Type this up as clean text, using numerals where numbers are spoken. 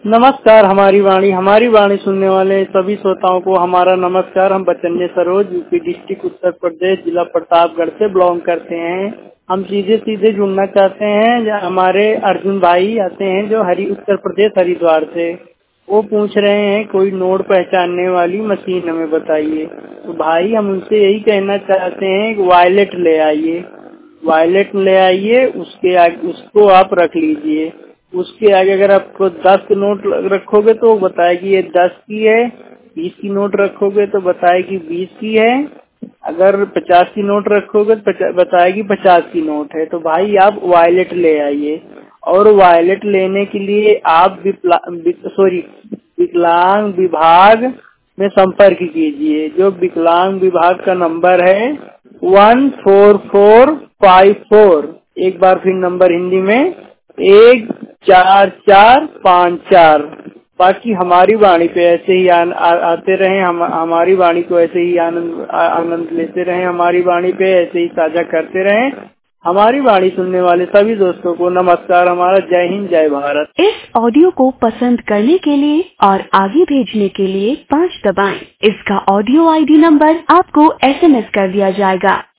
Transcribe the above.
नमस्कार। हमारी वाणी सुनने वाले सभी श्रोताओं को हमारा नमस्कार। हम बचन्य सरोज, यूपी डिस्ट्रिक्ट उत्तर प्रदेश, जिला प्रतापगढ़ से बिलोंग करते हैं। हम सीधे जुड़ना चाहते हैं। हमारे अर्जुन भाई आते हैं जो उत्तर प्रदेश हरिद्वार से। वो पूछ रहे हैं कोई नोट पहचानने वाली मशीन हमें बताइए। तो भाई हम उनसे यही कहना चाहते हैं कि वायलेट ले आइए। उसके आगे उसको आप रख लीजिए। उसके आगे अगर आपको 10 नोट रखोगे तो बताएगी ये 10 की है। 20 की नोट रखोगे तो बताएगी 20 की है। अगर 50 की नोट रखोगे तो बताएगी 50 की नोट है। तो भाई आप वायलेट ले आइए। और वायलेट लेने के लिए आप विकलांग विभाग में संपर्क कीजिए। जो विकलांग विभाग का नंबर है 14454। एक बार फिर नंबर हिंदी में 14454। बाकी हमारी वाणी पे ऐसे ही आते रहें। हमारी वाणी को ऐसे ही आनंद लेते रहें। हमारी वाणी पे ऐसे ही साझा करते रहें। हमारी वाणी सुनने वाले सभी दोस्तों को नमस्कार। हमारा जय हिंद, जय भारत। इस ऑडियो को पसंद करने के लिए और आगे भेजने के लिए 5 दबाएं। इसका ऑडियो ID नंबर आपको SMS कर दिया जाएगा।